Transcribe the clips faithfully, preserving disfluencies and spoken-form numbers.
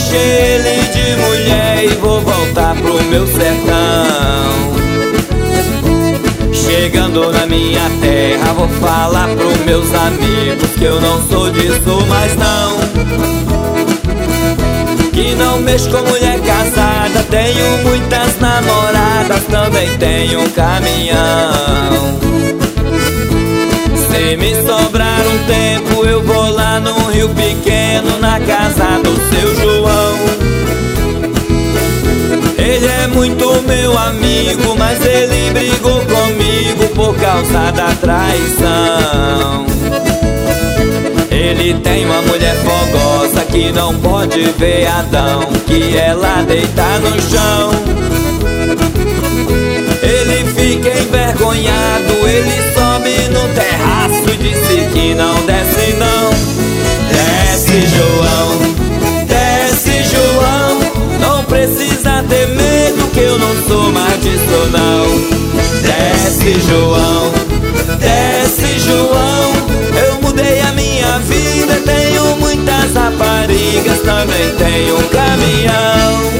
deixei ele de mulher e vou voltar pro meu sertão. Chegando na minha terra, vou falar pros meus amigos que eu não sou disso mais não. Que não mexo com mulher casada, tenho muitas namoradas, também tenho um caminhão. Se me sobrar um tempo, eu vou lá no Rio Pequeno, na casa do seu João. Ele é muito meu amigo, mas ele brigou comigo por causa da traição. Ele tem uma mulher fogosa que não pode ver Adão, que ela deita no chão. Ele fica envergonhado, ele sobe no terraço e disse que não desce não. Desce, João, desce, João, não precisa ter medo que eu não sou mais disso não. Desce, João, desce, João, eu mudei a minha vida, tenho muitas raparigas, também tenho um caminhão.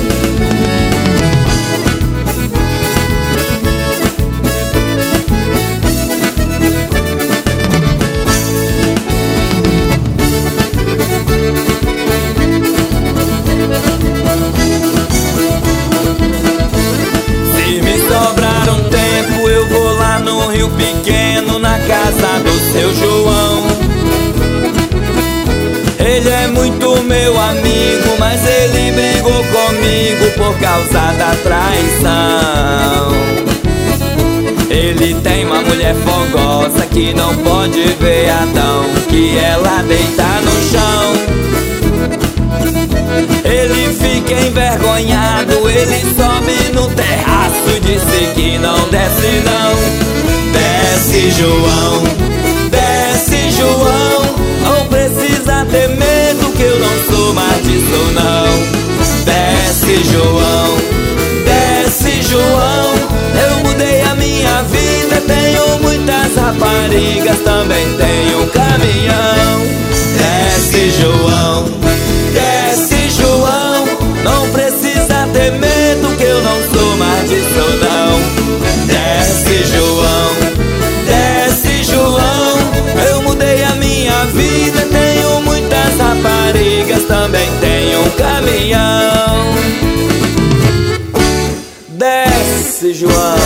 Rio Pequeno, na casa do seu João. Ele é muito meu amigo, mas ele brigou comigo por causa da traição. Ele tem uma mulher fogosa que não pode ver Adão, que ela deita no chão. Ele fica envergonhado, ele sobe no terraço e disse que não desce não. Desce, João, desce, João, não precisa ter medo que eu não sou mais disso não. Desce, João, desce, João, eu mudei a minha vida, tenho muitas raparigas, também tenho um caminhão. Desce, João, desce, João, não precisa ter medo que eu não sou mais disso não. Desce, João, desce, João, eu mudei a minha vida, tenho muitas raparigas, também tenho um caminhão. Desce, João.